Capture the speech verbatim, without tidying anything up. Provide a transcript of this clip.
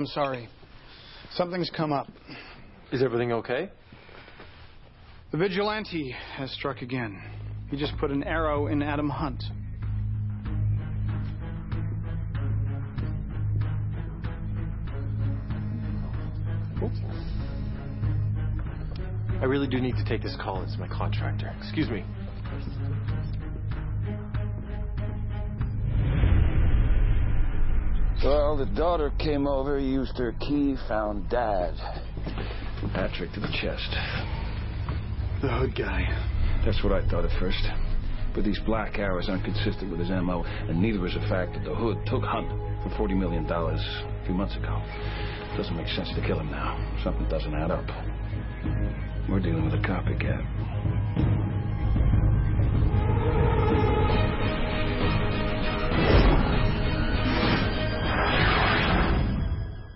I'm sorry. Something's come up. Is everything okay? The vigilante has struck again. He just put an arrow in Adam Hunt. I really do need to take this call. It's my contractor. Excuse me. Well, the daughter came over, used her key, found Dad. Patrick to the chest. The hood guy. That's what I thought at first. But these black arrows aren't consistent with his M O, and neither is the fact that the hood took Hunt for forty million dollars a few months ago. Doesn't make sense to kill him now. Something doesn't add up. We're dealing with a copycat.